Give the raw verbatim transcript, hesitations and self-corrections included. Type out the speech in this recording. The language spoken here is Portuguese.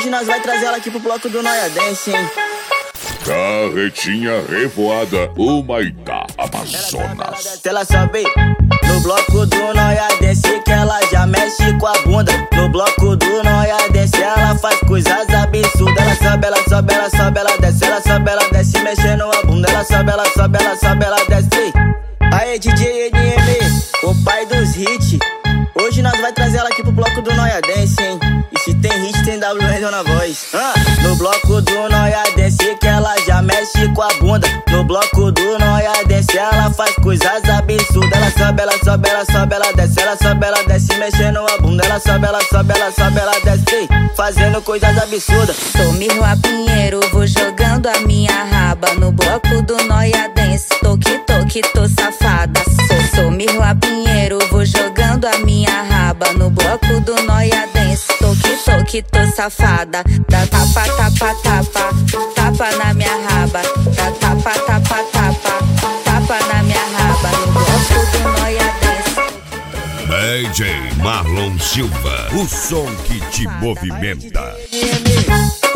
Hoje nós vai trazer ela aqui pro bloco do Noia Dance, hein? Carretinha revoada, Humaitá, Amazonas. Ela sabe no bloco do Noia Dance que ela já mexe com a bunda. No bloco do Noia Dance ela faz coisas absurdas. Ela sobe, ela sobe, ela sobe, ela desce. Ela sobe, ela desce mexendo a bunda. Ela sobe, ela sobe, ela sobe, ela desce. Aê, D J N M, o pai dos hits. Hoje nós vai trazer ela aqui pro bloco do Noia Dance, hein? E se tem hit, tem W Randall na voz. ah, No bloco do Noia Dance que ela já mexe com a bunda. No bloco do Noia Dance ela faz coisas absurdas. Ela sobe, ela sobe, ela sobe, ela desce. Ela sobe, ela desce mexendo a bunda. Ela sobe, ela sobe, ela sobe, ela desce fazendo coisas absurdas. Sou Mirla Pinheiro, vou jogando a minha raba no bloco do Noia Dance. Toque, toque, tô safada. Sou, sou Mirla Pinheiro, vou jogando a minha raba no bloco do Noia Dance. Toque, toque, tô safada. Dá tapa, tapa, tapa, tapa na minha raba. Dá tapa, tapa, tapa, tapa na minha raba no bloco do Noia Dance. D J Marlon Silva, o som que te movimenta.